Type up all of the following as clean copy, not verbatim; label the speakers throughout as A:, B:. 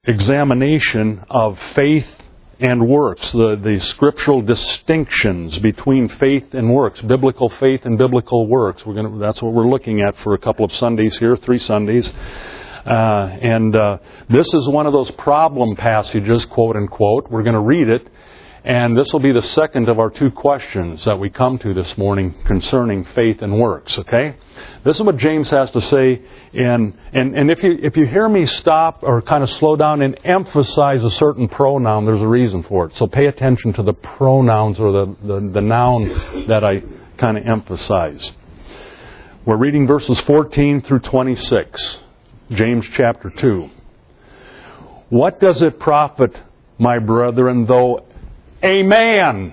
A: examination of faith and works, the scriptural distinctions between faith and works, biblical faith and biblical works. That's what we're looking at for a couple of Sundays here, 3 Sundays. This is one of those problem passages, quote unquote. We're going to read it, and this will be the second of our 2 questions that we come to this morning concerning faith and works. Okay, this is what James has to say. And if you hear me stop or kind of slow down and emphasize a certain pronoun, there's a reason for it. So pay attention to the pronouns or the noun that I kind of emphasize. We're reading verses 14 through 26. James chapter 2. What does it profit, my brethren, though a man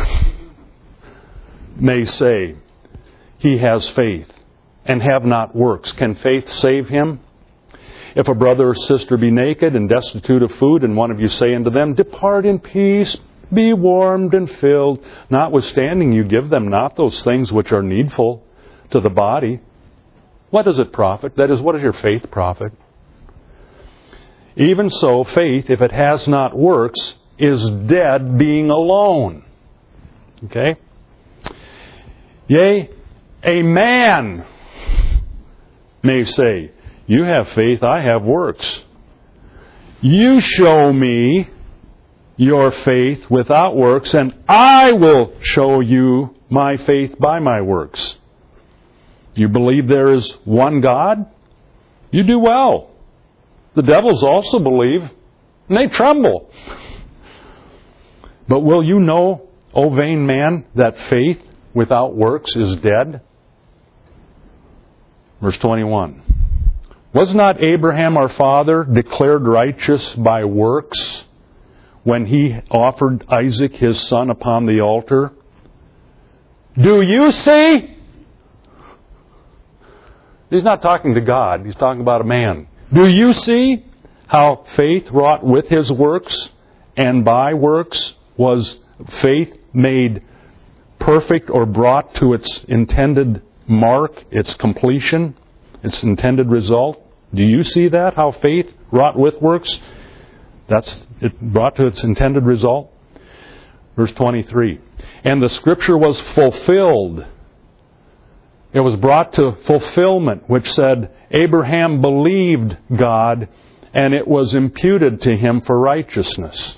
A: may say he has faith and have not works? Can faith save him? If a brother or sister be naked and destitute of food, and one of you say unto them, Depart in peace, be warmed and filled, notwithstanding you give them not those things which are needful to the body, what does it profit? That is, what does your faith profit? Even so, faith, if it has not works, is dead being alone. Okay? Yea, a man may say, You have faith, I have works. You show me your faith without works, and I will show you my faith by my works. You believe there is one God? You do well. The devils also believe, and they tremble. But will you know, O vain man, that faith without works is dead? Verse 21. Was not Abraham our father declared righteous by works when he offered Isaac his son upon the altar? Do you see? He's not talking to God. He's talking about a man. Do you see how faith wrought with his works, and by works was faith made perfect or brought to its intended mark, its completion, its intended result? Do you see that? How faith wrought with works, that's it brought to its intended result? Verse 23. And the scripture was fulfilled. It was brought to fulfillment, which said, Abraham believed God, and it was imputed to him for righteousness.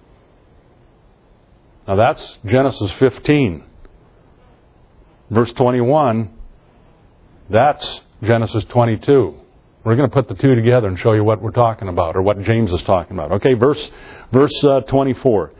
A: Now that's Genesis 15. Verse 21, that's Genesis 22. We're going to put the 2 together and show you what we're talking about, or what James is talking about. Okay, verse 24.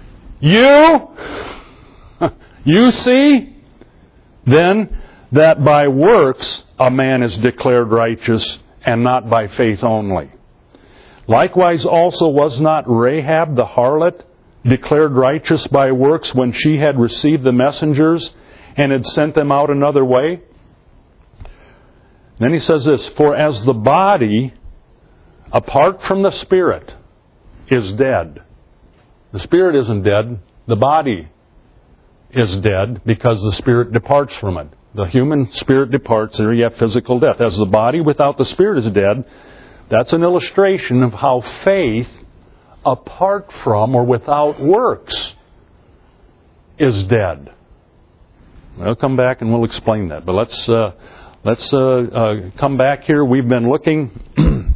A: You see, then, that by works a man is declared righteous, and not by faith only. Likewise also was not Rahab the harlot declared righteous by works when she had received the messengers and had sent them out another way? Then he says this, For as the body, apart from the spirit, is dead. The spirit isn't dead. The body is dead because the spirit departs from it. The human spirit departs, there you have physical death. As the body without the spirit is dead, that's an illustration of how faith, apart from or without works, is dead. We'll come back and we'll explain that. But let's come back here. We've been looking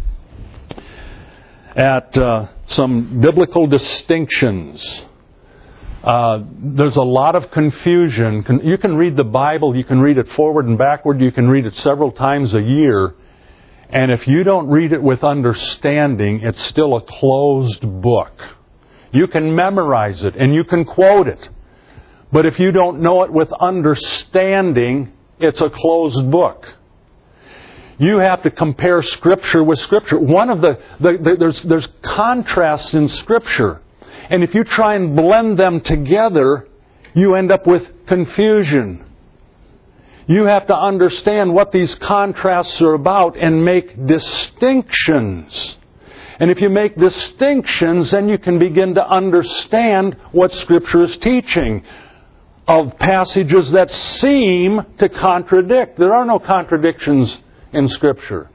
A: at some biblical distinctions. There's a lot of confusion. You can read the Bible, you can read it forward and backward, you can read it several times a year, and if you don't read it with understanding, it's still a closed book. You can memorize it and you can quote it, but if you don't know it with understanding, it's a closed book. You have to compare Scripture with Scripture. There's contrasts in Scripture. And if you try and blend them together, you end up with confusion. You have to understand what these contrasts are about and make distinctions. And if you make distinctions, then you can begin to understand what Scripture is teaching of passages that seem to contradict. There are no contradictions in Scripture.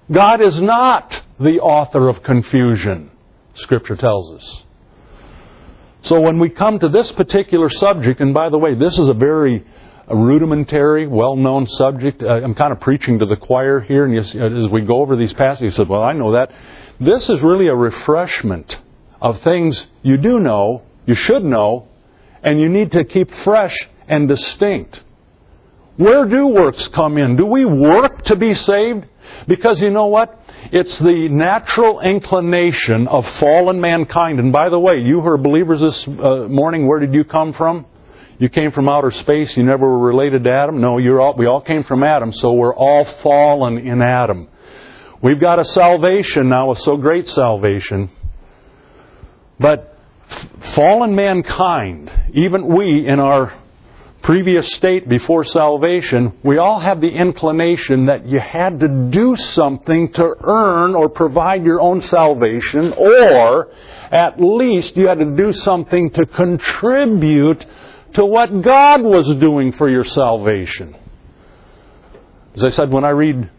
A: God is not the author of confusion, Scripture tells us. So when we come to this particular subject, and by the way, this is a very rudimentary, well-known subject. I'm kind of preaching to the choir here, and as we go over these passages, you said, well, I know that. This is really a refreshment of things you do know, you should know, and you need to keep fresh and distinct. Where do works come in? Do we work to be saved? Because you know what? It's the natural inclination of fallen mankind. And by the way, you who are believers this morning, where did you come from? You came from outer space. You never were related to Adam? No, we all came from Adam, so we're all fallen in Adam. We've got a salvation now, a so great salvation. But fallen mankind, even we in our previous state before salvation, we all have the inclination that you had to do something to earn or provide your own salvation, or at least you had to do something to contribute to what God was doing for your salvation. As I said, when I read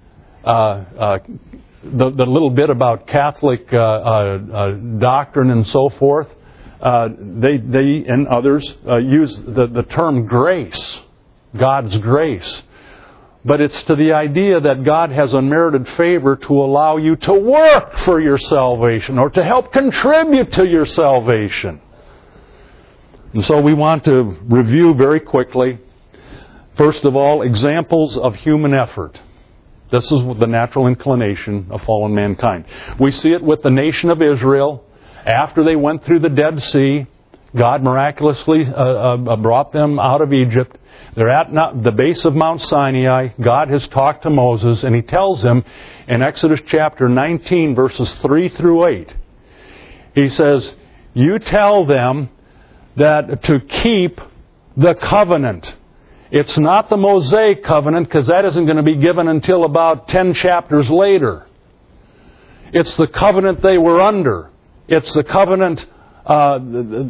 A: the little bit about Catholic doctrine and so forth, they and others use the term grace, God's grace. But it's to the idea that God has unmerited favor to allow you to work for your salvation or to help contribute to your salvation. And so we want to review very quickly, first of all, examples of human effort. This is the natural inclination of fallen mankind. We see it with the nation of Israel. After they went through the Dead Sea, God miraculously brought them out of Egypt. They're at the base of Mount Sinai. God has talked to Moses, and He tells him in Exodus chapter 19, verses 3 through 8, He says, you tell them that to keep the covenant. It's not the Mosaic covenant, because that isn't going to be given until about 10 chapters later. It's the covenant they were under. It's the covenant of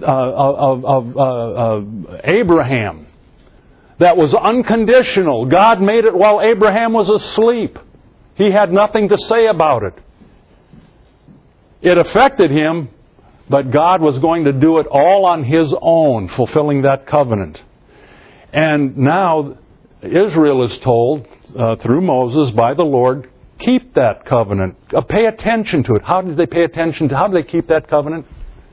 A: Abraham that was unconditional. God made it while Abraham was asleep. He had nothing to say about it. It affected him, but God was going to do it all on His own, fulfilling that covenant. And now Israel is told through Moses by the Lord, keep that covenant. Pay attention to it. How did they pay attention to? How did they keep that covenant?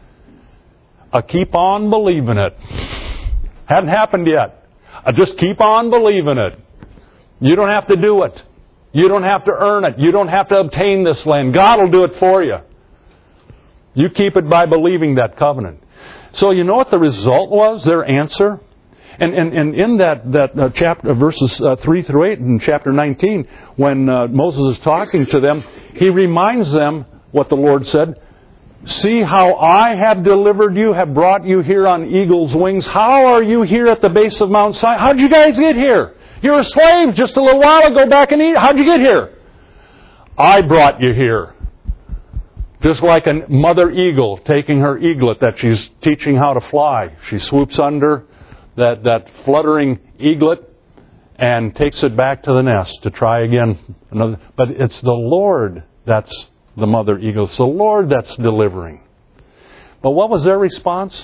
A: Keep on believing it. Hadn't happened yet. Just keep on believing it. You don't have to do it. You don't have to earn it. You don't have to obtain this land. God will do it for you. You keep it by believing that covenant. So you know what the result was? Their answer? And in that chapter, verses 3 through 8 in chapter 19, when Moses is talking to them, he reminds them what the Lord said. See how I have delivered you, have brought you here on eagle's wings. How are you here at the base of Mount Sinai? How'd you guys get here? You're a slave just a little while ago back in Egypt. How'd you get here? I brought you here. Just like a mother eagle taking her eaglet that she's teaching how to fly. She swoops under that fluttering eaglet and takes it back to the nest to try again. But it's the Lord that's the mother eagle. It's the Lord that's delivering. But what was their response?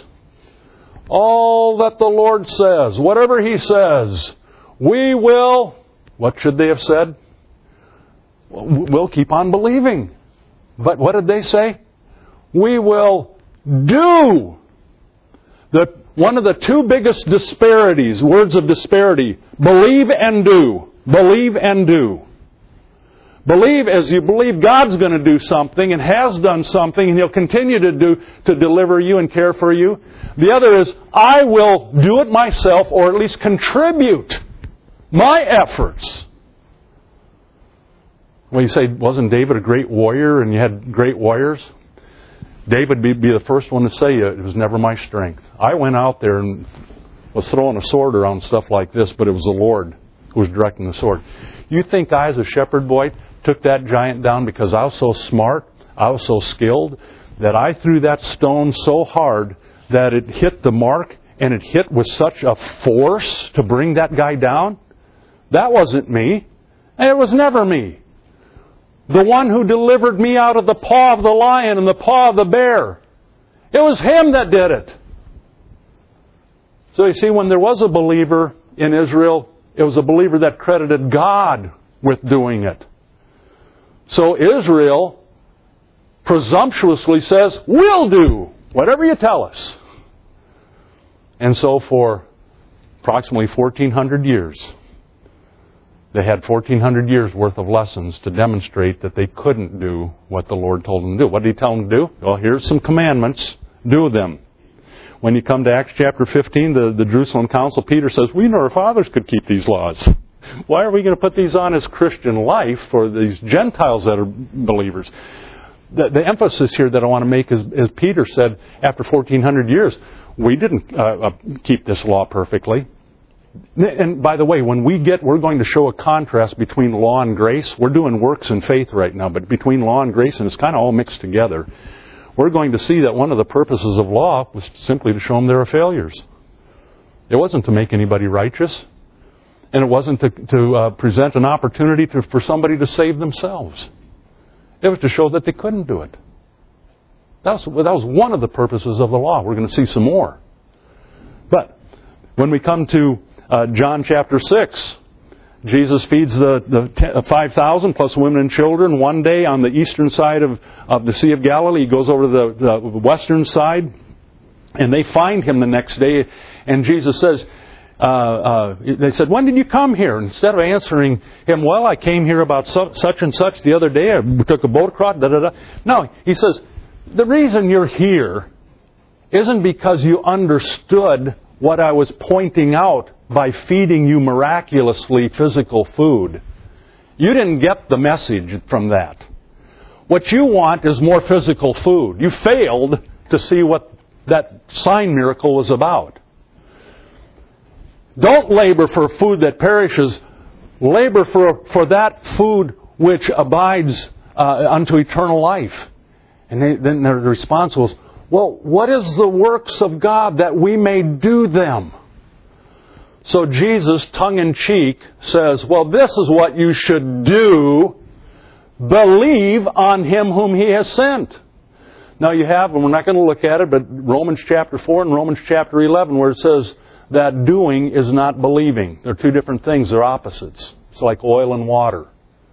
A: All that the Lord says, whatever He says, we will, what should they have said? We'll keep on believing. But what did they say? We will do. One of the two biggest disparities, words of disparity, believe and do. Believe and do. Believe as you believe God's going to do something and has done something, and He'll continue to deliver you and care for you. The other is, I will do it myself, or at least contribute my efforts. Well, you say, wasn't David a great warrior and you had great warriors? David would be the first one to say it was never my strength. I went out there and was throwing a sword around, stuff like this, but it was the Lord who was directing the sword. You think I, as a shepherd boy, took that giant down because I was so smart, I was so skilled, that I threw that stone so hard that it hit the mark, and it hit with such a force to bring that guy down? That wasn't me. And it was never me. The one who delivered me out of the paw of the lion and the paw of the bear. It was Him that did it. So you see, when there was a believer in Israel, it was a believer that credited God with doing it. So Israel presumptuously says, we'll do whatever you tell us. And so for approximately 1,400 years, they had 1,400 years worth of lessons to demonstrate that they couldn't do what the Lord told them to do. What did He tell them to do? Well, here's some commandments. Do them. When you come to Acts chapter 15, the Jerusalem Council, Peter says, we know our fathers could keep these laws. Why are we going to put these on as Christian life for these Gentiles that are believers? The emphasis here that I want to make is, as Peter said, after 1,400 years, we didn't keep this law perfectly. And by the way, when we're going to show a contrast between law and grace. We're doing works and faith right now, but between law and grace, and it's kind of all mixed together. We're going to see that one of the purposes of law was simply to show them there are failures. It wasn't to make anybody righteous. And it wasn't to present an opportunity for somebody to save themselves. It was to show that they couldn't do it. That was one of the purposes of the law. We're going to see some more. But when we come to John chapter 6, Jesus feeds the 5,000 plus women and children one day on the eastern side of the Sea of Galilee. He goes over to the western side, and they find Him the next day. And Jesus says, they said, when did you come here? Instead of answering Him, well, I came here about such and such the other day. I took a boat across, da-da-da. No, He says, the reason you're here isn't because you understood what I was pointing out by feeding you miraculously physical food. You didn't get the message from that. What you want is more physical food. You failed to see what that sign miracle was about. Don't labor for food that perishes. Labor for that food which abides unto eternal life. And then their response was, well, what is the works of God that we may do them? So Jesus, tongue-in-cheek, says, well, this is what you should do. Believe on Him whom He has sent. Now you have, and we're not going to look at it, but Romans chapter 4 and Romans chapter 11, where it says that doing is not believing. They're two different things. They're opposites. It's like oil and water.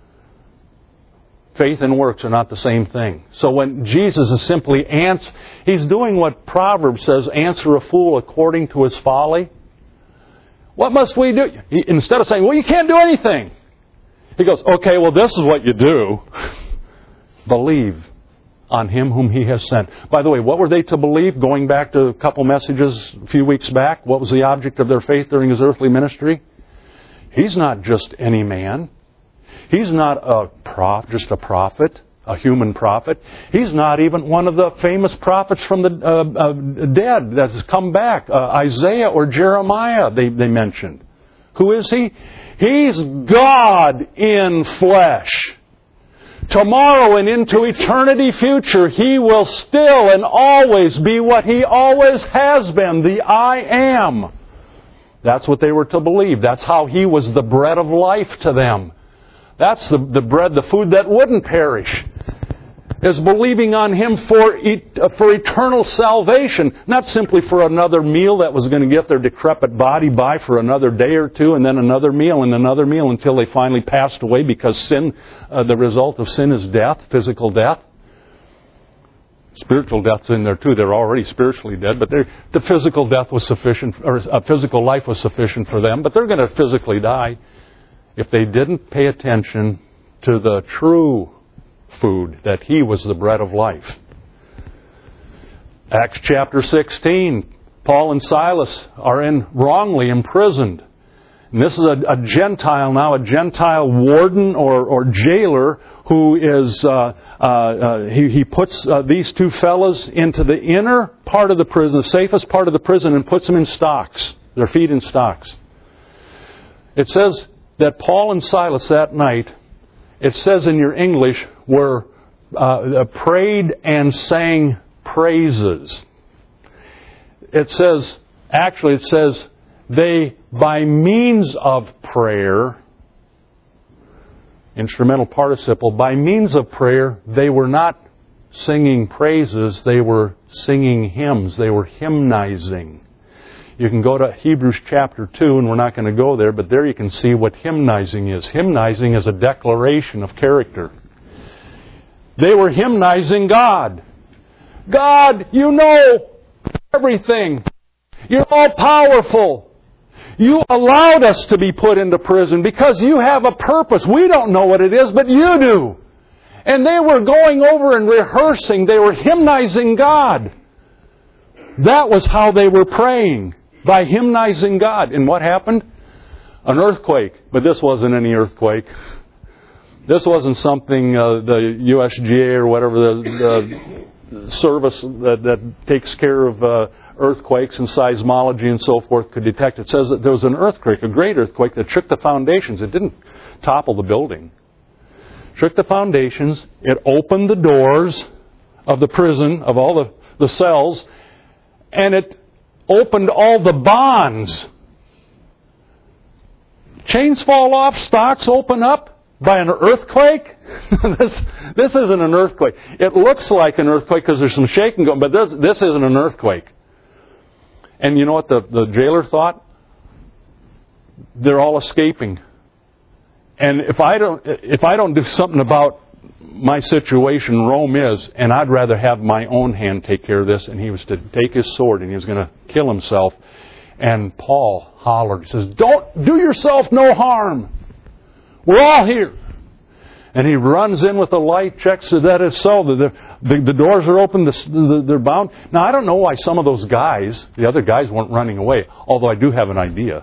A: Faith and works are not the same thing. So when Jesus is simply He's doing what Proverbs says, answer a fool according to his folly. What must we do? Instead of saying, well, you can't do anything. He goes, okay, well, this is what you do. Believe on Him whom He has sent. By the way, what were they to believe? Going back to a couple messages a few weeks back, what was the object of their faith during His earthly ministry? He's not just any man. He's not just a prophet, a human prophet. He's not even one of the famous prophets from the dead that has come back. Isaiah or Jeremiah, they mentioned. Who is He? He's God in flesh. Tomorrow and into eternity future, He will still and always be what He always has been, the I Am. That's what they were to believe. That's how He was the bread of life to them. That's the bread, the food that wouldn't perish. Is believing on Him for eternal salvation. Not simply for another meal that was going to get their decrepit body by for another day or two, and then another meal and another meal until they finally passed away, because sin, the result of sin is death, physical death. Spiritual death's in there too. They're already spiritually dead, but the physical death was sufficient, or physical life was sufficient for them, but they're going to physically die if they didn't pay attention to the true food, that He was the bread of life. Acts chapter 16, Paul and Silas are wrongly imprisoned. And this is a Gentile now, a Gentile warden or jailer who is, he puts these two fellas into the inner part of the prison, the safest part of the prison, and puts them in stocks, their feet in stocks. It says that Paul and Silas that night, it says in your English, were prayed and sang praises. It says they, by means of prayer, instrumental participle. By means of prayer, they were not singing praises, they were singing hymns. They were hymnizing. You can go to Hebrews chapter 2, and we're not going to go there, but there you can see what hymnizing is. Hymnizing is a declaration of character. They were hymnizing God. God, you know everything. You're all powerful. You allowed us to be put into prison because you have a purpose. We don't know what it is, but you do. And they were going over and rehearsing. They were hymnizing God. That was how they were praying, by hymnizing God. And what happened? An earthquake. But this wasn't any earthquake. This wasn't something the USGA or whatever, the service that takes care of earthquakes and seismology and so forth could detect. It says that there was an earthquake, a great earthquake, that shook the foundations. It didn't topple the building. Shook the foundations. It opened the doors of the prison, of all the cells, and it opened all the bonds. Chains fall off, stocks open up by an earthquake. This isn't an earthquake. It looks like an earthquake because there's some shaking going, but this isn't an earthquake. And you know what the jailer thought? They're all escaping. And if I don't do something about my situation, Rome is, and I'd rather have my own hand take care of this. And he was to take his sword and he was going to kill himself. And Paul hollered, he says, "Don't do yourself no harm. We're all here." And he runs in with a light, checks that it's so. The doors are open, they're bound. Now, I don't know why some of those guys, the other guys, weren't running away, although I do have an idea.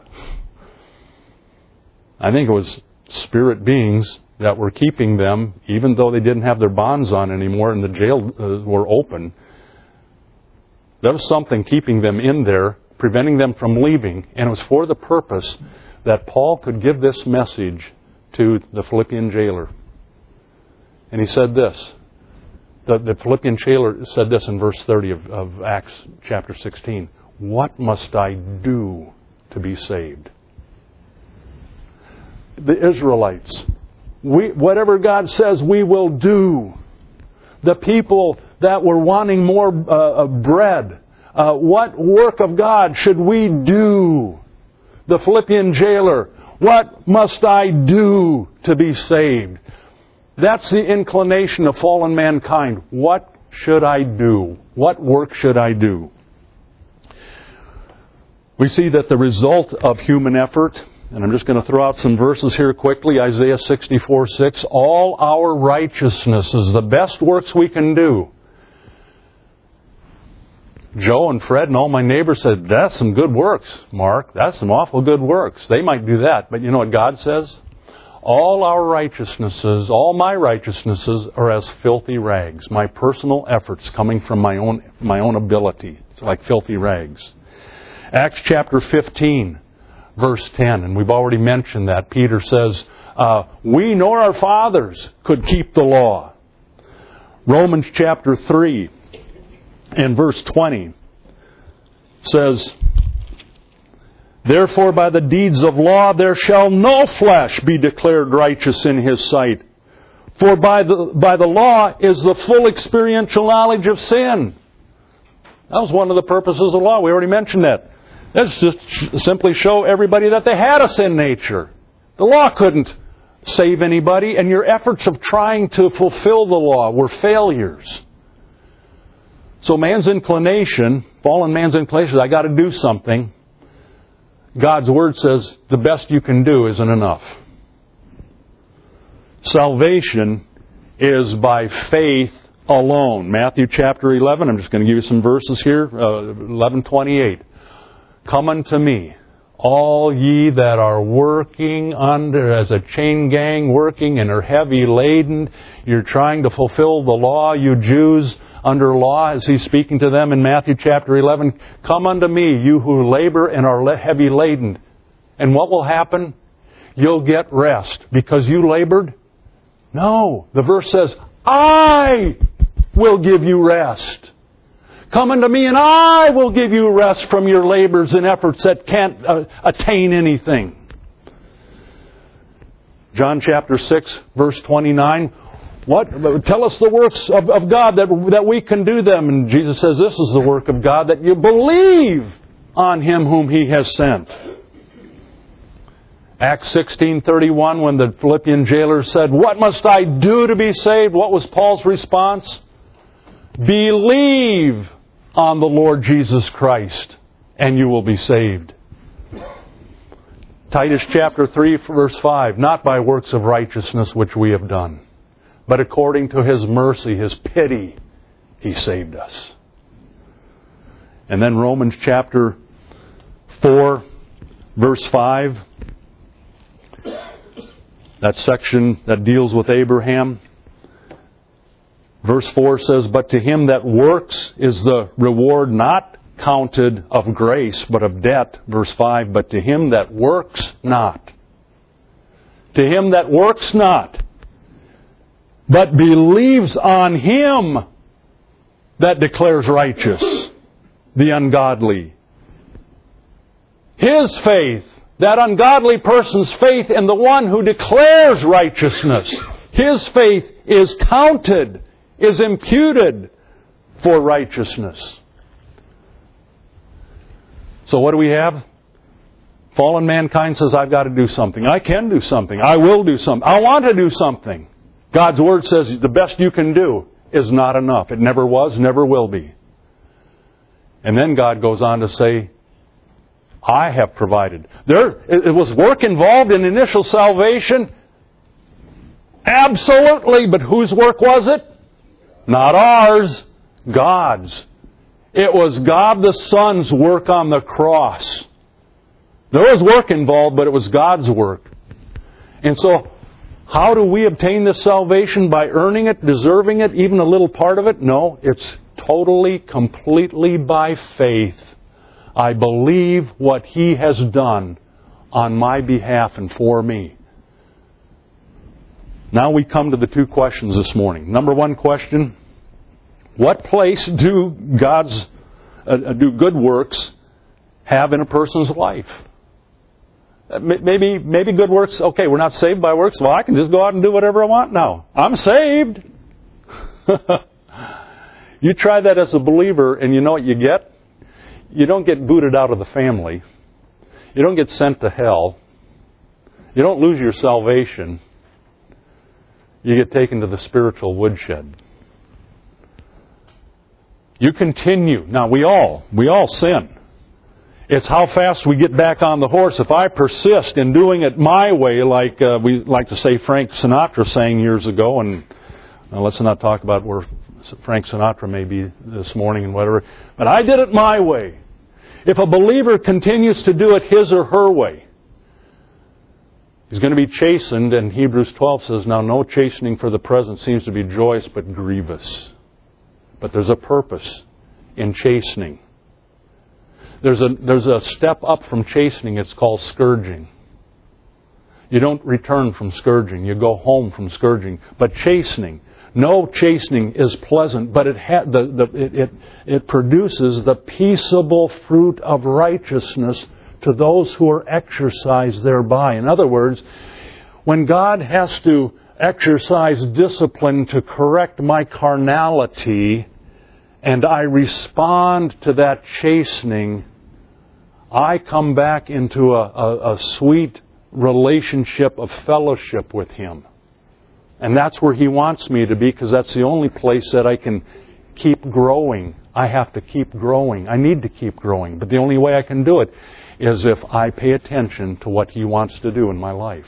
A: I think it was spirit beings that were keeping them, even though they didn't have their bonds on anymore and the jail were open. There was something keeping them in there, preventing them from leaving, and it was for the purpose that Paul could give this message to the Philippian jailer. And he said this. The Philippian jailer said this in verse 30 of Acts chapter 16. "What must I do to be saved?" The Israelites, whatever God says, we will do. The people that were wanting more bread, what work of God should we do? The Philippian jailer, what must I do to be saved? That's the inclination of fallen mankind. What should I do? What work should I do? We see that the result of human effort, and I'm just going to throw out some verses here quickly. Isaiah 64:6. All our righteousnesses, the best works we can do. Joe and Fred and all my neighbors said, "That's some good works, Mark. That's some awful good works." They might do that. But you know what God says? All our righteousnesses, all my righteousnesses are as filthy rags. My personal efforts coming from my own ability. It's like filthy rags. Acts chapter 15. Verse 10, and we've already mentioned that. Peter says, "We nor our fathers could keep the law." Romans chapter 3 and verse 20 says, "Therefore by the deeds of law there shall no flesh be declared righteous in his sight. For by the law is the full experiential knowledge of sin." That was one of the purposes of the law. We already mentioned that. Let's just simply show everybody that they had a sin nature. The law couldn't save anybody, and your efforts of trying to fulfill the law were failures. So man's inclination, fallen man's inclination, I got to do something. God's Word says the best you can do isn't enough. Salvation is by faith alone. Matthew chapter 11, I'm just going to give you some verses here, 11:28. "Come unto me, all ye that are working under as a chain gang, working and are heavy laden." You're trying to fulfill the law, you Jews under law, as he's speaking to them in Matthew chapter 11. "Come unto me, you who labor and are heavy laden." And what will happen? You'll get rest because you labored? No. The verse says, "I will give you rest. Come unto me and I will give you rest from your labors and efforts that can't attain anything." John chapter 6, verse 29. Tell us the works of God that we can do them. And Jesus says, this is the work of God, that you believe on Him whom He has sent. Acts 16:31, when the Philippian jailer said, what must I do to be saved? What was Paul's response? Believe on the Lord Jesus Christ, and you will be saved. Titus chapter 3, verse 5, not by works of righteousness which we have done, but according to His mercy, His pity, He saved us. And then Romans chapter 4, verse 5, that section that deals with Abraham. Verse 4 says, but to him that works is the reward not counted of grace, but of debt. Verse 5, but to him that works not. To him that works not, but believes on Him that declares righteous the ungodly. His faith, that ungodly person's faith in the one who declares righteousness, his faith is counted, is imputed for righteousness. So what do we have? Fallen mankind says, I've got to do something. I can do something. I will do something. I want to do something. God's Word says the best you can do is not enough. It never was, never will be. And then God goes on to say, I have provided. It was work involved in initial salvation. Absolutely. But whose work was it? Not ours. God's. It was God the Son's work on the cross. There was work involved, but it was God's work. And so, how do we obtain this salvation? By earning it, deserving it, even a little part of it? No, it's totally, completely by faith. I believe what He has done on my behalf and for me. Now we come to the two questions this morning. Number one question, what place do good works have in a person's life? Maybe good works, okay, we're not saved by works. Well, I can just go out and do whatever I want now. I'm saved. You try that as a believer, and you know what you get? You don't get booted out of the family. You don't get sent to hell. You don't lose your salvation. You get taken to the spiritual woodshed. You continue. Now, we all sin. It's how fast we get back on the horse. If I persist in doing it my way, like we like to say Frank Sinatra sang years ago, and let's not talk about where Frank Sinatra may be this morning and whatever, but I did it my way. If a believer continues to do it his or her way, he's going to be chastened, and Hebrews 12 says, now no chastening for the present seems to be joyous but grievous. But there's a purpose in chastening. There's a step up from chastening. It's called scourging. You don't return from scourging. You go home from scourging. But chastening, no chastening is pleasant, but it produces the peaceable fruit of righteousness to those who are exercised thereby. In other words, when God has to exercise discipline to correct my carnality, and I respond to that chastening, I come back into a sweet relationship of fellowship with Him. And that's where He wants me to be, because that's the only place that I can keep growing. I have to keep growing. I need to keep growing. But the only way I can do it is if I pay attention to what He wants to do in my life.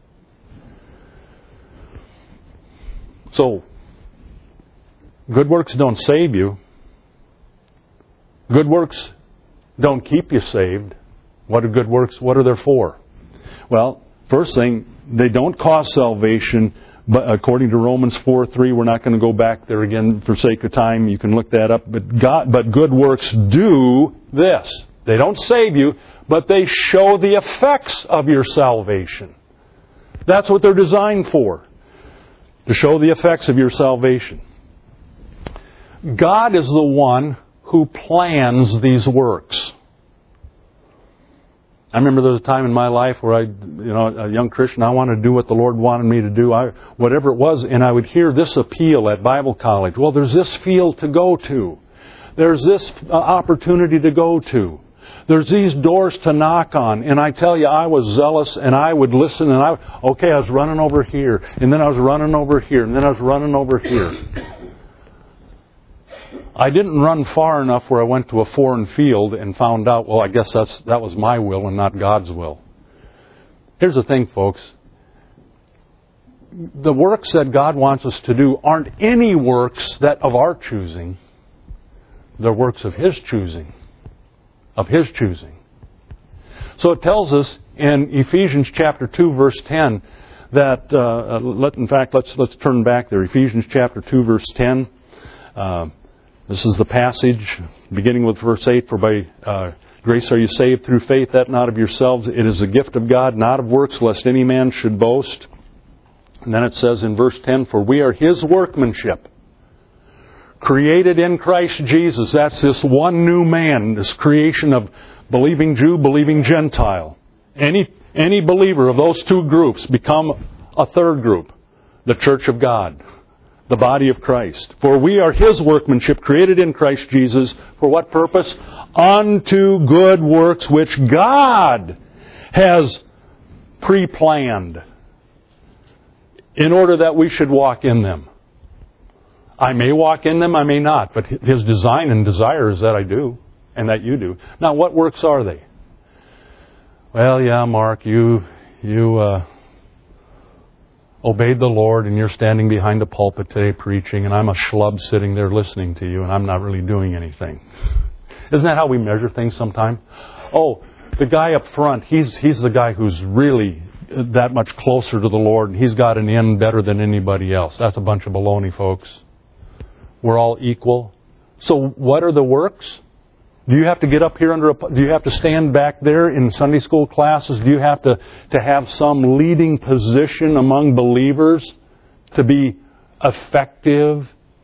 A: So, good works don't save you. Good works don't keep you saved. What are good works? What are they for? Well, first thing, they don't cause salvation, but according to Romans 4:3, we're not going to go back there again for sake of time. You can look that up. But good works do this. They don't save you, but they show the effects of your salvation. That's what they're designed for. To show the effects of your salvation. God is the one who plans these works. I remember there was a time in my life where a young Christian, I wanted to do what the Lord wanted me to do, whatever it was, and I would hear this appeal at Bible college. Well, there's this field to go to. There's this opportunity to go to. There's these doors to knock on. And I tell you, I was zealous, and I would listen, and I was running over here, and then I was running over here, and then I was running over here. I didn't run far enough where I went to a foreign field and found out, well, I guess that was my will and not God's will. Here's the thing, folks. The works that God wants us to do aren't any works that of our choosing. They're works of His choosing. Of His choosing. So it tells us in Ephesians chapter 2, verse 10, that, let's turn back there. Ephesians chapter 2, verse 10. This is the passage, beginning with verse 8, for by grace are you saved through faith, that not of yourselves. It is a gift of God, not of works, lest any man should boast. And then it says in verse 10, for we are His workmanship, created in Christ Jesus. That's this one new man, this creation of believing Jew, believing Gentile. Any believer of those two groups become a third group, the church of God. The body of Christ. For we are His workmanship, created in Christ Jesus. For what purpose? Unto good works which God has pre-planned in order that we should walk in them. I may walk in them, I may not, but His design and desire is that I do, and that you do. Now, what works are they? Well, yeah, Mark, you obeyed the Lord, and you're standing behind a pulpit today preaching, and I'm a schlub sitting there listening to you, and I'm not really doing anything. Isn't that how we measure things sometimes? Oh, the guy up front, he's the guy who's really that much closer to the Lord, and he's got an end better than anybody else. That's a bunch of baloney, folks. We're all equal. So what are the works? Do you have to get up here do you have to stand back there in Sunday school classes? Do you have to have some leading position among believers to be effective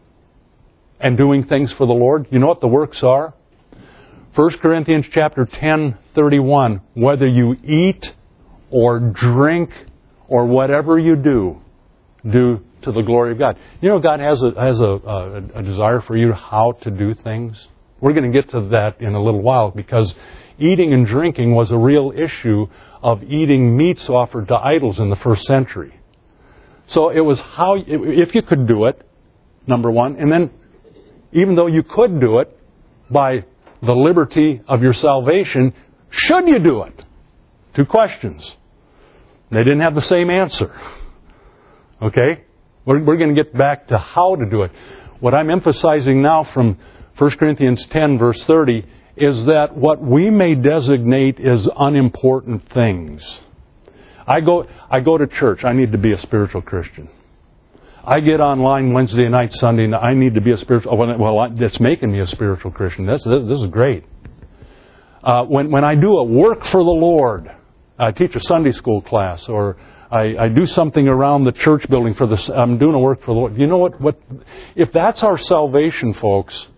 A: and doing things for the Lord? You know what the works are? 1 Corinthians chapter 10:31. Whether you eat or drink or whatever you do to the glory of God. You know, God has a desire for you how to do things. We're going to get to that in a little while, because eating and drinking was a real issue of eating meats offered to idols in the first century. So it was if you could do it, number one, and then even though you could do it by the liberty of your salvation, should you do it? Two questions. They didn't have the same answer. Okay? We're going to get back to how to do it. What I'm emphasizing now from 1 Corinthians 10, verse 30, is that what we may designate as unimportant things. I go to church. I need to be a spiritual Christian. I get online Wednesday night, Sunday night. I need to be a spiritual. Well, that's making me a spiritual Christian. This is great. When I do a work for the Lord, I teach a Sunday school class, or I do something around the church building I'm doing a work for the Lord. You know what? If that's our salvation, folks,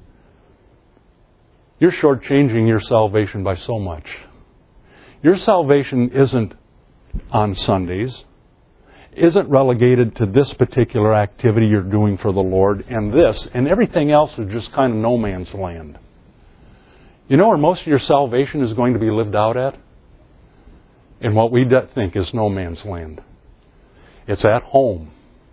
A: you're shortchanging your salvation by so much. Your salvation isn't on Sundays, isn't relegated to this particular activity you're doing for the Lord, and everything else is just kind of no man's land. You know where most of your salvation is going to be lived out at? In what we think is no man's land. It's at home,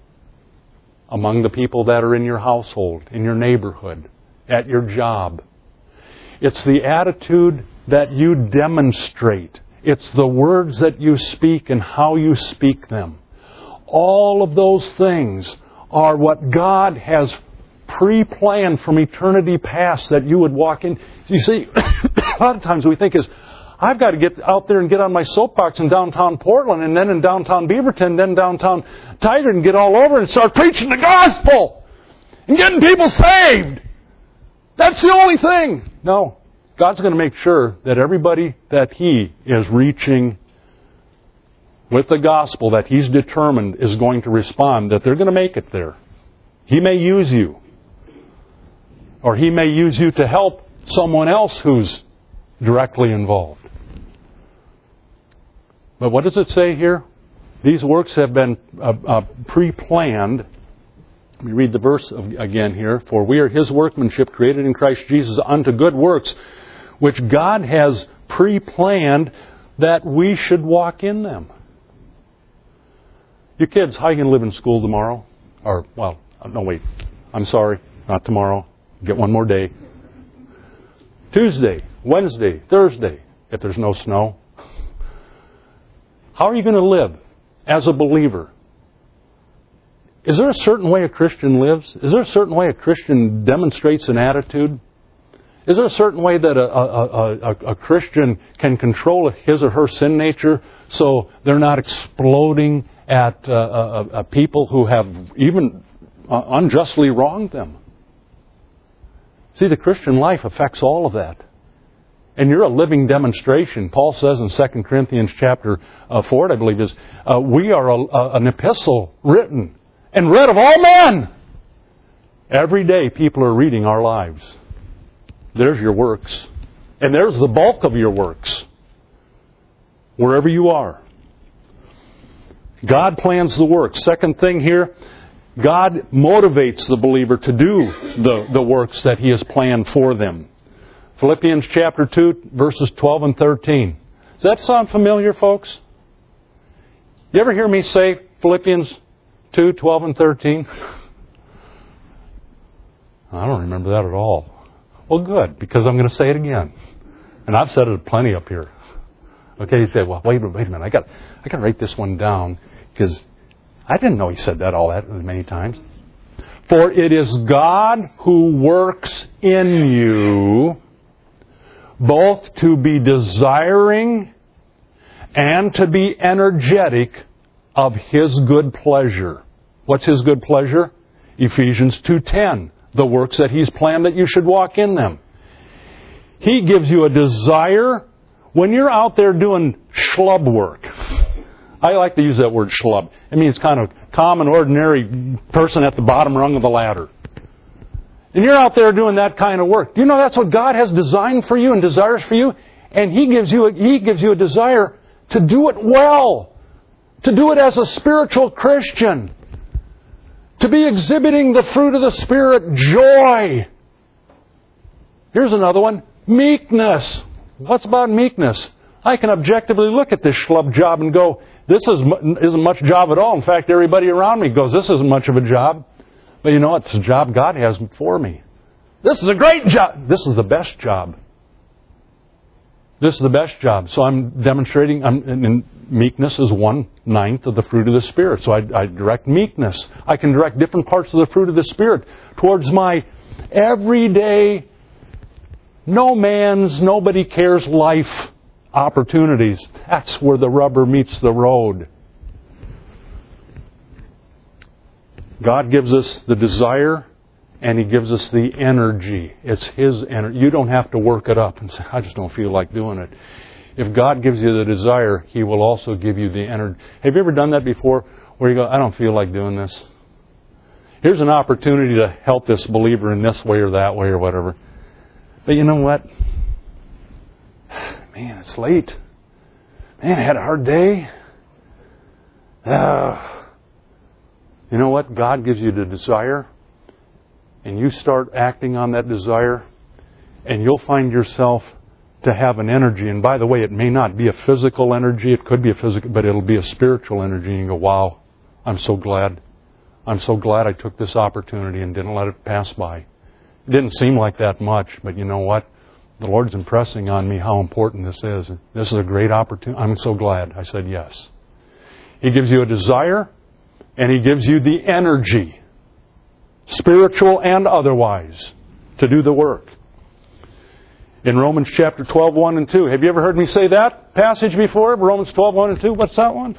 A: among the people that are in your household, in your neighborhood, at your job. It's the attitude that you demonstrate. It's the words that you speak and how you speak them. All of those things are what God has pre-planned from eternity past that you would walk in. You see, a lot of times we think I've got to get out there and get on my soapbox in downtown Portland, and then in downtown Beaverton, then downtown Tigard, and get all over and start preaching the gospel and getting people saved. That's the only thing. No. God's going to make sure that everybody that He is reaching with the gospel, that He's determined is going to respond, that they're going to make it there. He may use you. Or He may use you to help someone else who's directly involved. But what does it say here? These works have been pre-planned. Let me read the verse again here. For we are His workmanship, created in Christ Jesus unto good works, which God has pre-planned that we should walk in them. You kids, how are you going to live in school tomorrow? Or, well, no, wait. I'm sorry. Not tomorrow. Get one more day. Tuesday, Wednesday, Thursday, if there's no snow. How are you going to live as a believer? Is there a certain way a Christian lives? Is there a certain way a Christian demonstrates an attitude? Is there a certain way that a Christian can control his or her sin nature so they're not exploding at people who have even unjustly wronged them? See, the Christian life affects all of that. And you're a living demonstration. Paul says in 2 Corinthians chapter 4, I believe, is we are an epistle written and read of all men. Every day people are reading our lives. There's your works. And there's the bulk of your works. Wherever you are. God plans the work. Second thing here, God motivates the believer to do the works that He has planned for them. Philippians chapter 2, verses 12 and 13. Does that sound familiar, folks? You ever hear me say Philippians 2, 12 and 13? I don't remember that at all. Well, good, because I'm going to say it again. And I've said it plenty up here. Okay, you say, well, wait a minute. I got to write this one down because I didn't know he said that all that many times. For it is God who works in you both to be desiring and to be energetic of His good pleasure. What's His good pleasure? Ephesians 2:10. The works that He's planned that you should walk in them. He gives you a desire when you're out there doing schlub work. I like to use that word schlub. It means kind of common, ordinary person at the bottom rung of the ladder. And you're out there doing that kind of work. Do you know that's what God has designed for you and desires for you? And He gives you a desire to do it well. To do it as a spiritual Christian. To be exhibiting the fruit of the Spirit, joy. Here's another one. Meekness. What's about meekness? I can objectively look at this schlub job and go, this isn't much job at all. In fact, everybody around me goes, this isn't much of a job. But you know what? It's a job God has for me. This is a great job. This is the best job. This is the best job. So I'm demonstrating, and meekness is 1/9 of the fruit of the Spirit. So I direct meekness. I can direct different parts of the fruit of the Spirit towards my everyday, nobody cares life opportunities. That's where the rubber meets the road. God gives us the desire and He gives us the energy. It's His energy. You don't have to work it up and say, I just don't feel like doing it. If God gives you the desire, He will also give you the energy. Have you ever done that before where you go, I don't feel like doing this? Here's an opportunity to help this believer in this way or that way or whatever. But you know what? Man, it's late. Man, I had a hard day. You know what? God gives you the desire, and you start acting on that desire, and you'll find yourself to have an energy. And by the way, it may not be a physical energy. It could be a physical, but it'll be a spiritual energy. And you go, wow, I'm so glad. I'm so glad I took this opportunity and didn't let it pass by. It didn't seem like that much, but you know what? The Lord's impressing on me how important this is. This is a great opportunity. I'm so glad I said yes. He gives you a desire, and He gives you the energy, spiritual and otherwise, to do the work. In Romans chapter 12, 1 and 2. Have you ever heard me say that passage before? Romans 12, 1 and 2. What's that one?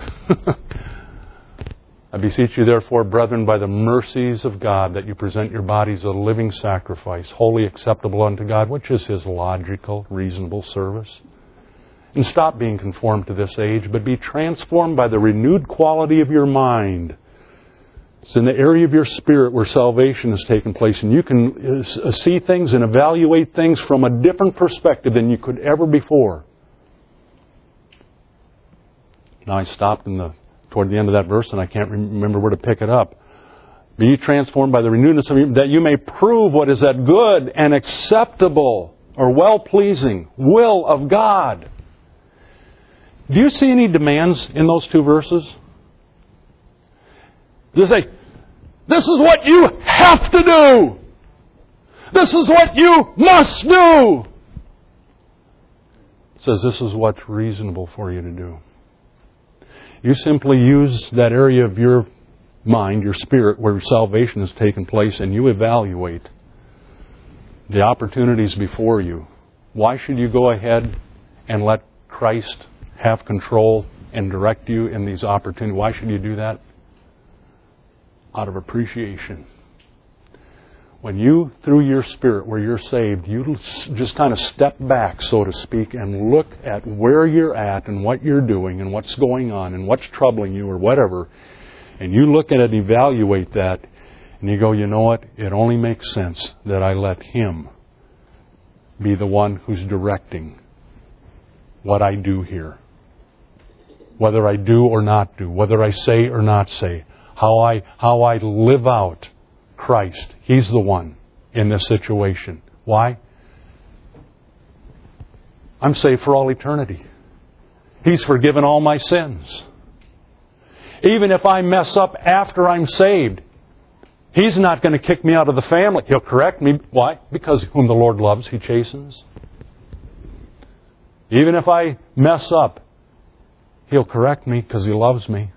A: I beseech you, therefore, brethren, by the mercies of God, that you present your bodies a living sacrifice, wholly acceptable unto God, which is His logical, reasonable service. And stop being conformed to this age, but be transformed by the renewed quality of your mind. It's in the area of your spirit where salvation has taken place, and you can see things and evaluate things from a different perspective than you could ever before. Now I stopped toward the end of that verse, and I can't remember where to pick it up. Be ye transformed by the renewedness of your, that you may prove what is that good and acceptable or well-pleasing will of God. Do you see any demands in those two verses? Does it say, this is what you have to do. This is what you must do. It says this is what's reasonable for you to do. You simply use that area of your mind, your spirit, where salvation has taken place, and you evaluate the opportunities before you. Why should you go ahead and let Christ have control and direct you in these opportunities? Why should you do that? Out of appreciation. When you, through your spirit, where you're saved, you just kind of step back, so to speak, and look at where you're at and what you're doing and what's going on and what's troubling you or whatever, and you look at it and evaluate that, and you go, you know what? It only makes sense that I let Him be the one who's directing what I do here. Whether I do or not do, whether I say or not say, how I live out Christ. He's the one in this situation. Why? I'm saved for all eternity. He's forgiven all my sins. Even if I mess up after I'm saved, He's not going to kick me out of the family. He'll correct me. Why? Because whom the Lord loves, He chastens. Even if I mess up, He'll correct me because He loves me.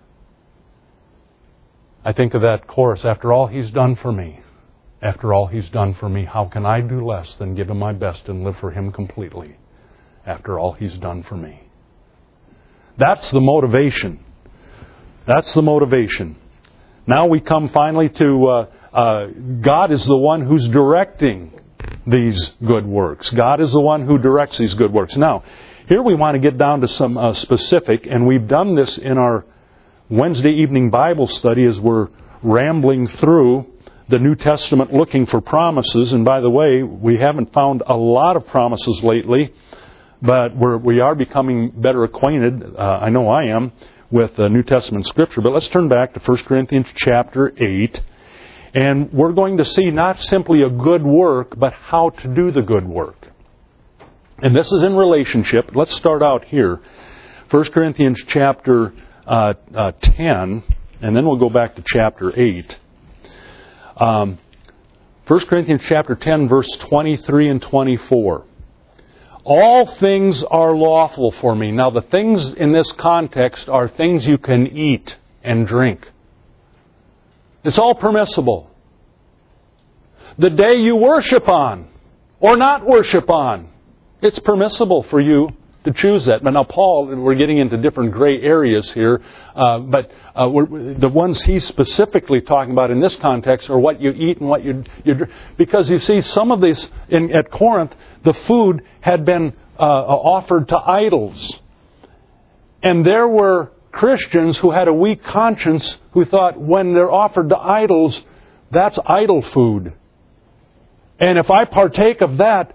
A: I think of that chorus, after all He's done for me, after all He's done for me, how can I do less than give Him my best and live for Him completely, after all He's done for me? That's the motivation. That's the motivation. Now we come finally to God is the one who's directing these good works. God is the one who directs these good works. Now, here we want to get down to some specific, and we've done this in our Wednesday evening Bible study as we're rambling through the New Testament looking for promises. And by the way, we haven't found a lot of promises lately, but we are becoming better acquainted, I know I am, with New Testament Scripture. But let's turn back to 1 Corinthians chapter 8. And we're going to see not simply a good work, but how to do the good work. And this is in relationship. Let's start out here. 1 Corinthians chapter 10, and then we'll go back to chapter 8. 1 Corinthians chapter 10, verse 23 and 24. All things are lawful for me. Now the things in this context are things you can eat and drink. It's all permissible. The day you worship on or not worship on, it's permissible for you to choose that. But now Paul, we're getting into different gray areas here, but the ones he's specifically talking about in this context are what you eat and what you drink. Because you see, some of these, at Corinth, the food had been offered to idols. And there were Christians who had a weak conscience who thought when they're offered to idols, that's idol food. And if I partake of that,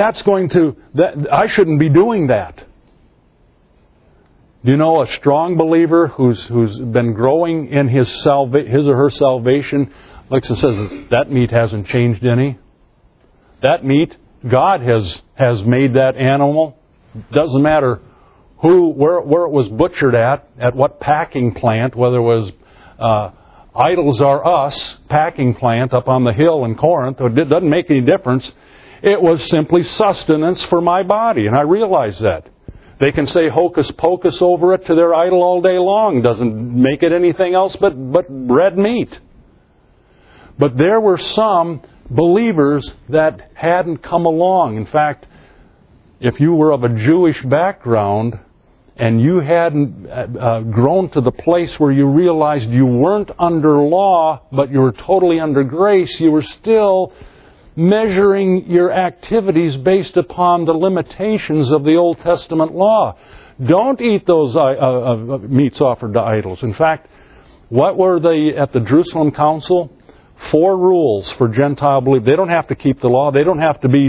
A: I shouldn't be doing that. Do you know a strong believer who's been growing in his or her salvation? Like it says, that meat hasn't changed any. That meat, God has made that animal. Doesn't matter where it was butchered at what packing plant, whether it was Idols Are Us packing plant up on the hill in Corinth. It doesn't make any difference. It was simply sustenance for my body, and I realize that. They can say hocus pocus over it to their idol all day long. Doesn't make it anything else but red meat. But there were some believers that hadn't come along. In fact, if you were of a Jewish background and you hadn't grown to the place where you realized you weren't under law, but you were totally under grace, you were still measuring your activities based upon the limitations of the Old Testament law. Don't eat those meats offered to idols. In fact, what were they at the Jerusalem Council? 4 rules for Gentile believers. They don't have to keep the law. They don't have to be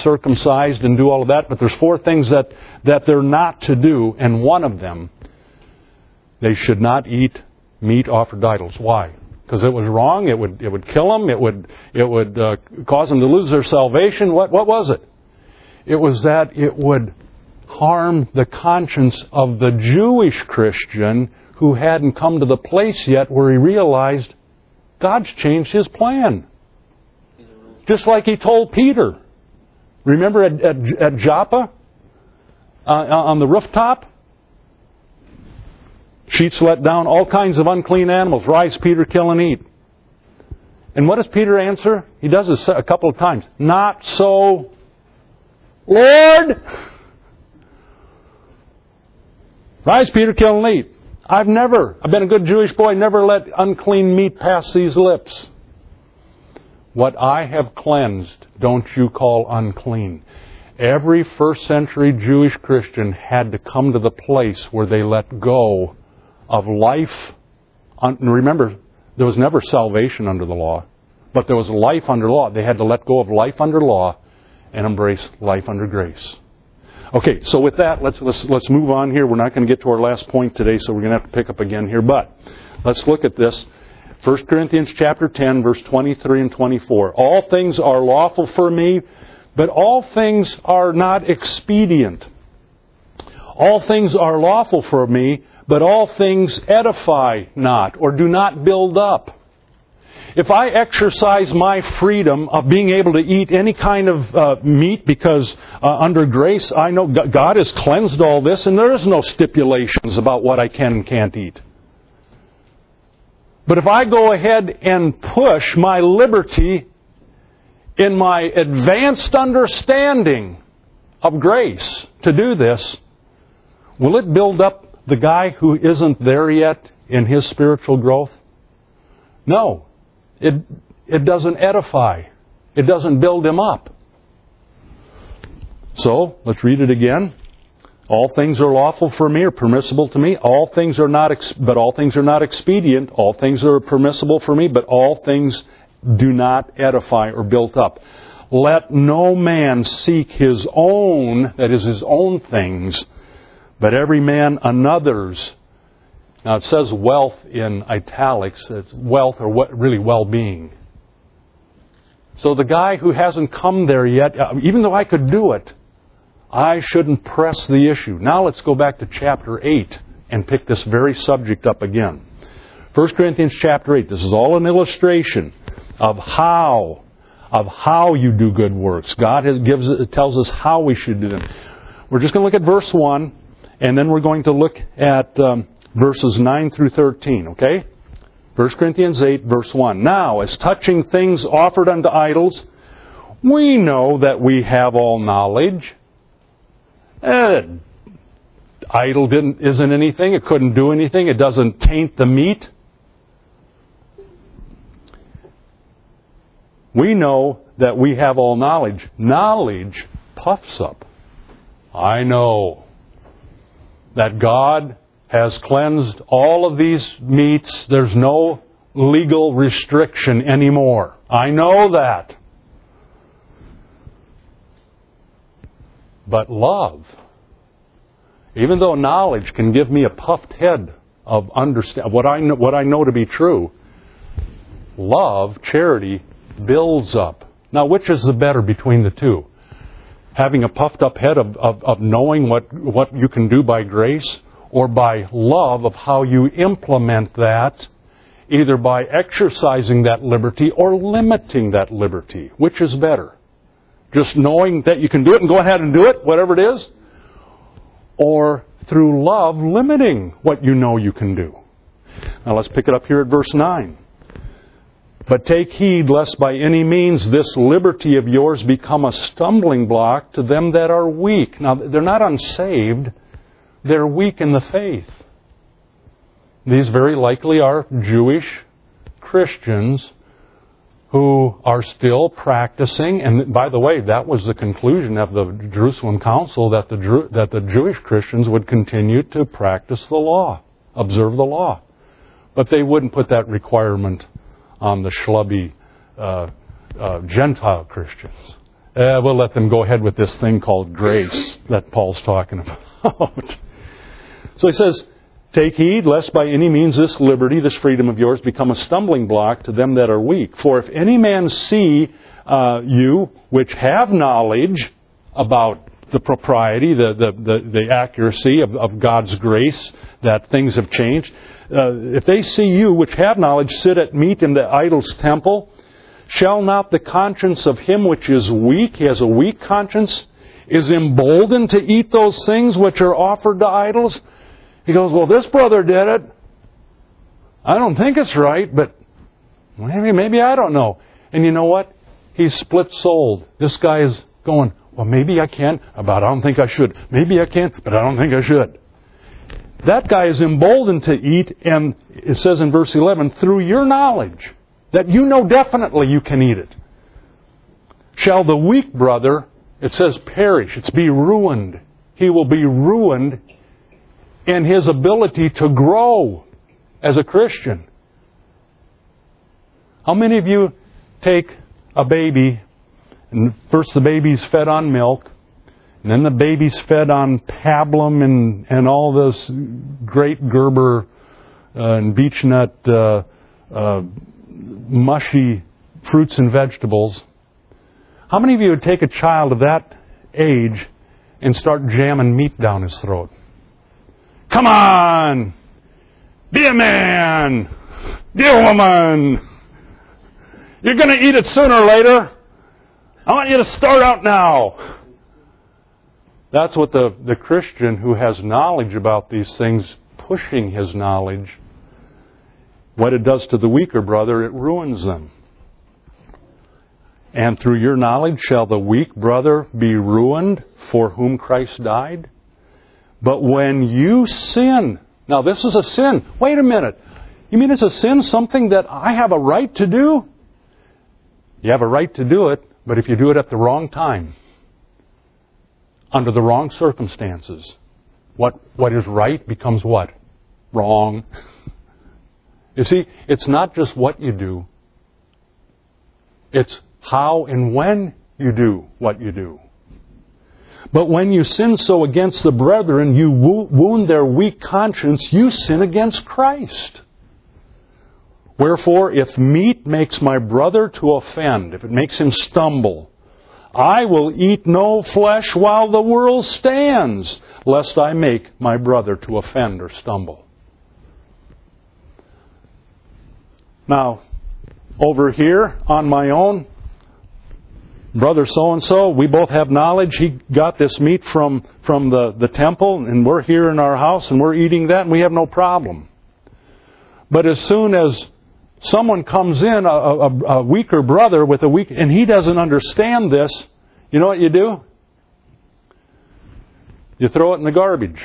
A: circumcised and do all of that. But there's 4 things that they're not to do. And one of them they should not eat meat offered to idols. Why? Because it was wrong. It would kill them. It would cause them to lose their salvation. What was it? It was that it would harm the conscience of the Jewish Christian who hadn't come to the place yet where he realized God's changed His plan. Just like He told Peter. Remember at Joppa? On the rooftop? Sheets let down, all kinds of unclean animals. Rise, Peter, kill and eat. And what does Peter answer? He does this a couple of times. Not so, Lord. Rise, Peter, kill and eat. I've been a good Jewish boy, never let unclean meat pass these lips. What I have cleansed, don't you call unclean. Every first century Jewish Christian had to come to the place where they let go of life. Remember, there was never salvation under the law, but there was life under law. They had to let go of life under law and embrace life under grace. Okay, so with that, let's move on here. We're not going to get to our last point today, so we're going to have to pick up again here. But let's look at this. 1 Corinthians chapter 10, verse 23 and 24. All things are lawful for me, but all things are not expedient. All things are lawful for me, but all things edify not, or do not build up. If I exercise my freedom of being able to eat any kind of meat because under grace I know God has cleansed all this and there is no stipulations about what I can and can't eat. But if I go ahead and push my liberty in my advanced understanding of grace to do this, will it build up the guy who isn't there yet in his spiritual growth? No. It doesn't edify. It doesn't build him up. So, let's read it again. All things are lawful for me, or permissible to me. All things are not, but all things are not expedient. All things are permissible for me, but all things do not edify or build up. Let no man seek his own, that is his own things, but every man another's. Now it says wealth in italics. It's wealth or what really well-being. So the guy who hasn't come there yet, even though I could do it, I shouldn't press the issue. Now let's go back to chapter 8 and pick this very subject up again. 1 Corinthians chapter 8. This is all an illustration of how you do good works. God tells us how we should do them. We're just going to look at verse 1, and then we're going to look at verses 9 through 13, okay? 1 Corinthians 8, verse 1. Now, as touching things offered unto idols, we know that we have all knowledge. Idol isn't anything. It couldn't do anything. It doesn't taint the meat. We know that we have all knowledge. Knowledge puffs up. I know that God has cleansed all of these meats. There's no legal restriction anymore. I know that. But love, even though knowledge can give me a puffed head of what I know to be true, love, charity, builds up. Now, which is the better between the two? Having a puffed up head of knowing what you can do by grace, or by love of how you implement that, either by exercising that liberty or limiting that liberty? Which is better? Just knowing that you can do it and go ahead and do it, whatever it is? Or through love, limiting what you know you can do? Now let's pick it up here at verse 9. But take heed lest by any means this liberty of yours become a stumbling block to them that are weak. Now, they're not unsaved. They're weak in the faith. These very likely are Jewish Christians who are still practicing. And by the way, that was the conclusion of the Jerusalem Council, that the Jewish Christians would continue to practice the law, observe the law. But they wouldn't put that requirement on the schlubby Gentile Christians. We'll let them go ahead with this thing called grace that Paul's talking about. So he says, Take heed, lest by any means this liberty, this freedom of yours, become a stumbling block to them that are weak. For if any man see you, which have knowledge about the propriety, the accuracy of God's grace, that things have changed, if they see you, which have knowledge, sit at meat in the idol's temple, shall not the conscience of him which is weak, he has a weak conscience, is emboldened to eat those things which are offered to idols? He goes, well, this brother did it. I don't think it's right, but maybe I don't know. And you know what? He's split-souled. This guy is going, well, maybe I can, but I don't think I should. Maybe I can, but I don't think I should. That guy is emboldened to eat, and it says in verse 11, through your knowledge, that you know definitely you can eat it. Shall the weak brother, it says perish, it's be ruined. He will be ruined in his ability to grow as a Christian. How many of you take a baby, and first the baby's fed on milk, and then the baby's fed on pablum and all this great Gerber and beech nut mushy fruits and vegetables? How many of you would take a child of that age and start jamming meat down his throat? Come on! Be a man! Be a woman! You're going to eat it sooner or later. I want you to start out now. That's what the Christian who has knowledge about these things, pushing his knowledge, what it does to the weaker brother, it ruins them. And through your knowledge shall the weak brother be ruined for whom Christ died? But when you sin, now this is a sin. Wait a minute. You mean it's a sin, something that I have a right to do? You have a right to do it, but if you do it at the wrong time, under the wrong circumstances, what is right becomes what? Wrong. You see, it's not just what you do. It's how and when you do what you do. But when you sin so against the brethren, you wound their weak conscience, you sin against Christ. Wherefore, if meat makes my brother to offend, if it makes him stumble, I will eat no flesh while the world stands, lest I make my brother to offend or stumble. Now, over here on my own, brother so-and-so, we both have knowledge. He got this meat from the temple, and we're here in our house, and we're eating that, and we have no problem. But as soon as someone comes in, a weaker brother with and he doesn't understand this, you know what you do? You throw it in the garbage.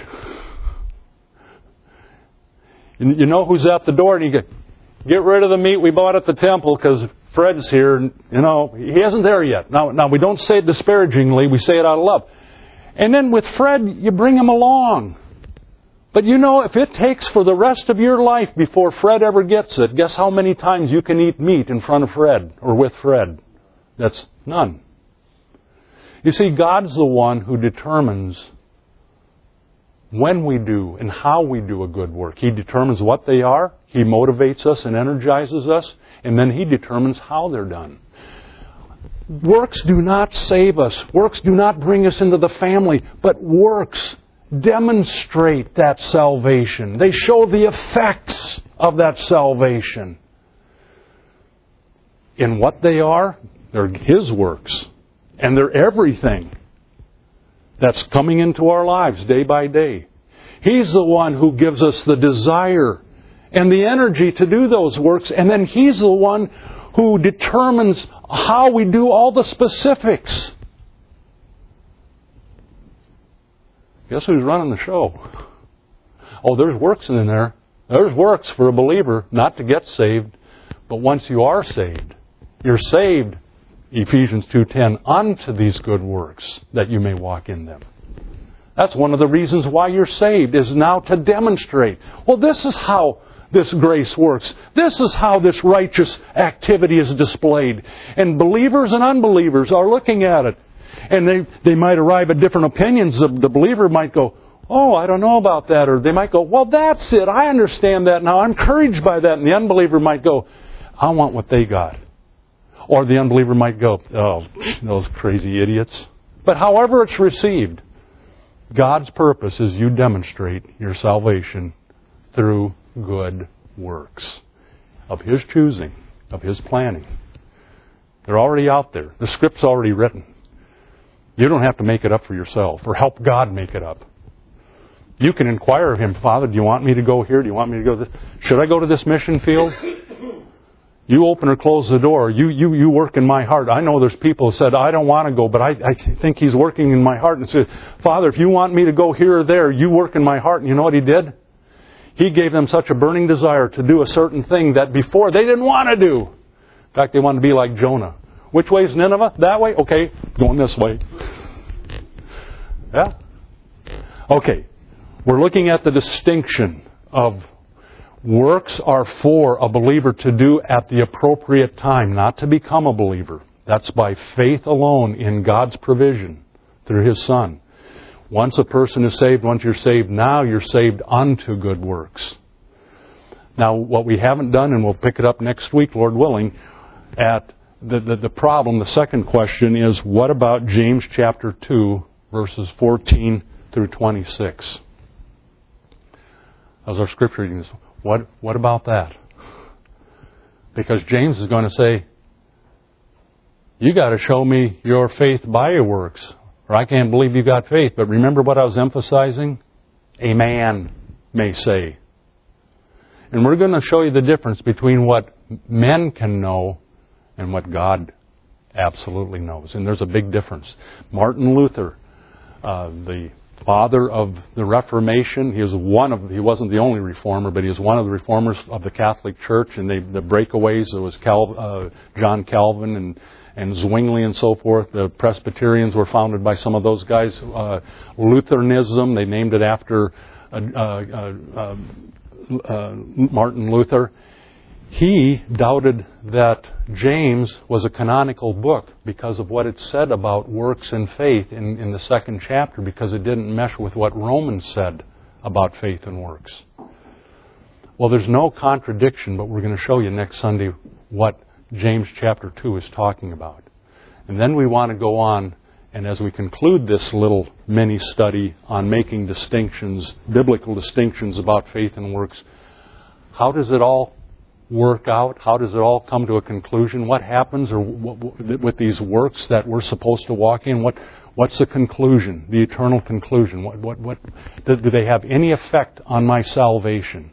A: You know who's at the door, and you get rid of the meat we bought at the temple because Fred's here, and, you know, he isn't there yet. Now, we don't say it disparagingly, we say it out of love. And then with Fred, you bring him along. But you know, if it takes for the rest of your life before Fred ever gets it, guess how many times you can eat meat in front of Fred or with Fred? That's none. You see, God's the one who determines when we do and how we do a good work. He determines what they are. He motivates us and energizes us. And then He determines how they're done. Works do not save us. Works do not bring us into the family. But works demonstrate that salvation. They show the effects of that salvation. In what they are, they're His works. And they're everything that's coming into our lives day by day. He's the one who gives us the desire and the energy to do those works. And then He's the one who determines how we do all the specifics. Guess who's running the show? Oh, there's works in there. There's works for a believer, not to get saved. But once you are saved, you're saved, Ephesians 2:10, unto these good works, that you may walk in them. That's one of the reasons why you're saved, is now to demonstrate. Well, this is how this grace works. This is how this righteous activity is displayed. And believers and unbelievers are looking at it. And they might arrive at different opinions. The believer might go, oh, I don't know about that. Or they might go, well, that's it. I understand that now. I'm encouraged by that. And the unbeliever might go, I want what they got. Or the unbeliever might go, oh, those crazy idiots. But however it's received, God's purpose is you demonstrate your salvation through good works of His choosing, of His planning. They're already out there. The script's already written. You don't have to make it up for yourself or help God make it up. You can inquire of Him, Father, do you want me to go here? Do you want me to go this? Should I go to this mission field? You open or close the door. You work in my heart. I know there's people who said, I don't want to go, but I think He's working in my heart. And said, Father, if you want me to go here or there, you work in my heart. And you know what He did? He gave them such a burning desire to do a certain thing that before they didn't want to do. In fact, they wanted to be like Jonah. Which way is Nineveh? That way? Okay, going this way. Yeah? Okay. We're looking at the distinction of works are for a believer to do at the appropriate time, not to become a believer. That's by faith alone in God's provision through His Son. Once a person is saved, once you're saved, now you're saved unto good works. Now, what we haven't done, and we'll pick it up next week, Lord willing, at the problem, the second question is, what about James chapter 2, verses 14 through 26? As our scripture reading is, what about that? Because James is going to say, you got to show me your faith by your works, or I can't believe you got faith. But remember what I was emphasizing? A man may say. And we're going to show you the difference between what men can know and what God absolutely knows. And there's a big difference. Martin Luther, the father of the Reformation, he wasn't the only reformer, but he was one of the reformers of the Catholic Church. And the breakaways, there was John Calvin and Zwingli and so forth. The Presbyterians were founded by some of those guys. Lutheranism, they named it after Martin Luther. He doubted that James was a canonical book because of what it said about works and faith in the second chapter, because it didn't mesh with what Romans said about faith and works. Well, there's no contradiction, but we're going to show you next Sunday what James chapter 2 is talking about. And then we want to go on, and as we conclude this little mini study on making distinctions, biblical distinctions about faith and works, how does it all work out? How does it all come to a conclusion? What happens with these works that we're supposed to walk in? What's the conclusion, the eternal conclusion? What do they have any effect on my salvation?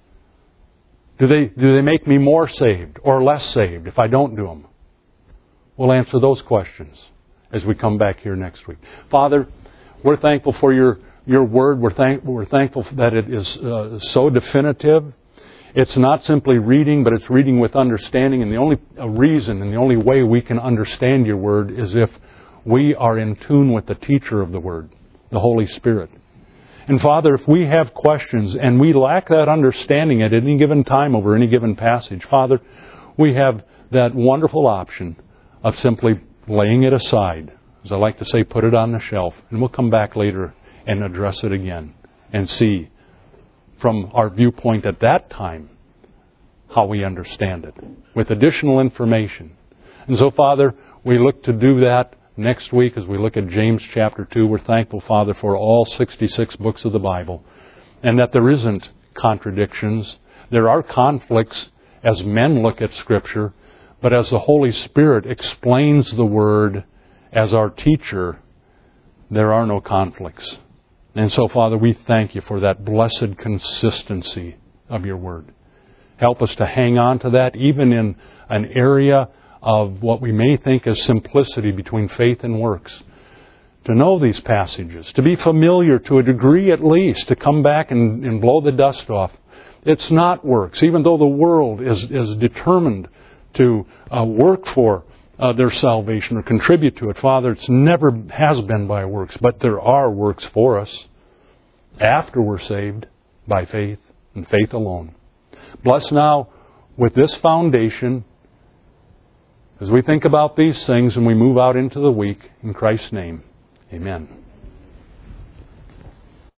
A: Do they make me more saved or less saved if I don't do them? We'll answer those questions as we come back here next week. Father, we're thankful for your word. We're thankful that it is so definitive. It's not simply reading, but it's reading with understanding. And the only reason and the only way we can understand your word is if we are in tune with the teacher of the word, the Holy Spirit. And Father, if we have questions and we lack that understanding at any given time over any given passage, Father, we have that wonderful option of simply laying it aside. As I like to say, put it on the shelf. And we'll come back later and address it again and see from our viewpoint at that time how we understand it with additional information. And so, Father, we look to do that next week as we look at James chapter 2. We're thankful, Father, for all 66 books of the Bible, and that there isn't contradictions. There are conflicts as men look at Scripture, but as the Holy Spirit explains the Word as our teacher, there are no conflicts. And so, Father, we thank you for that blessed consistency of your Word. Help us to hang on to that, even in an area of what we may think is simplicity between faith and works. To know these passages, to be familiar to a degree at least, to come back and blow the dust off. It's not works, even though the world is determined to work for their salvation or contribute to it. Father, it's never has been by works, but there are works for us after we're saved by faith and faith alone. Bless now with this foundation as we think about these things and we move out into the week. In Christ's name, amen.